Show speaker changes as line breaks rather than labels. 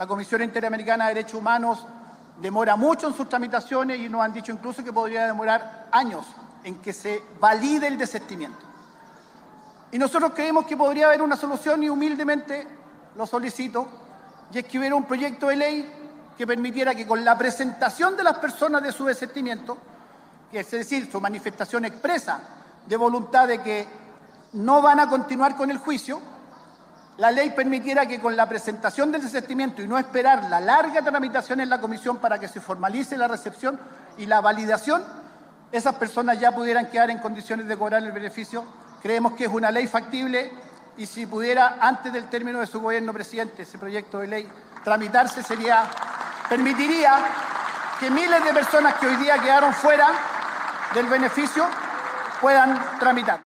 La Comisión Interamericana de Derechos Humanos demora mucho en sus tramitaciones y nos han dicho incluso que podría demorar años en que se valide el desistimiento. Y nosotros creemos que podría haber una solución y humildemente lo solicito, y es que hubiera un proyecto de ley que permitiera que con la presentación de las personas de su desistimiento, que es decir, su manifestación expresa de voluntad de que no van a continuar con el juicio, la ley permitiera que con la presentación del desistimiento y no esperar la larga tramitación en la comisión para que se formalice la recepción y la validación, esas personas ya pudieran quedar en condiciones de cobrar el beneficio. Creemos que es una ley factible y si pudiera, antes del término de su gobierno, presidente, ese proyecto de ley tramitarse, permitiría que miles de personas que hoy día quedaron fuera del beneficio puedan tramitar.